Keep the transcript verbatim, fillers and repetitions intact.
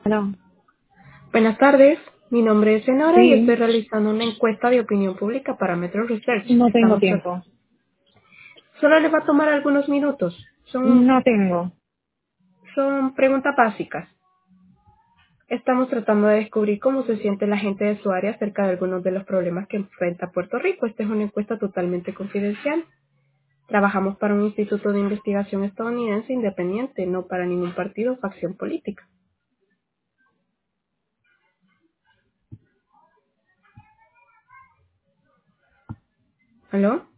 No, Buenas tardes, mi nombre es Senora y estoy sí, realizando una encuesta de opinión pública para Metro Research. no tengo Estamos tra- tiempo. Solo les va a tomar algunos minutos. Son, No tengo. son preguntas básicas. Estamos tratando de descubrir cómo se siente la gente de su área acerca de algunos de los problemas que enfrenta Puerto Rico. Esta es una encuesta totalmente confidencial. Trabajamos para un instituto de investigación estadounidense independiente, no para ningún partido o facción política. ¿Aló?